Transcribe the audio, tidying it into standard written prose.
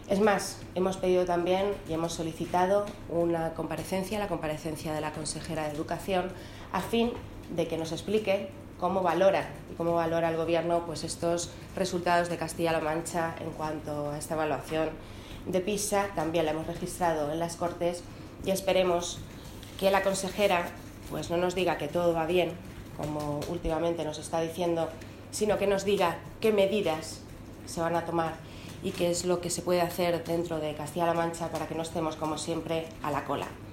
Es más, hemos pedido también y hemos solicitado una comparecencia, la comparecencia de la consejera de Educación, a fin de que nos explique cómo valora el Gobierno pues estos resultados de Castilla-La Mancha en cuanto a esta evaluación de PISA. También la hemos registrado en las Cortes y esperemos que la consejera pues no nos diga que todo va bien, como últimamente nos está diciendo, sino que nos diga qué medidas se van a tomar y qué es lo que se puede hacer dentro de Castilla-La Mancha para que no estemos, como siempre, a la cola.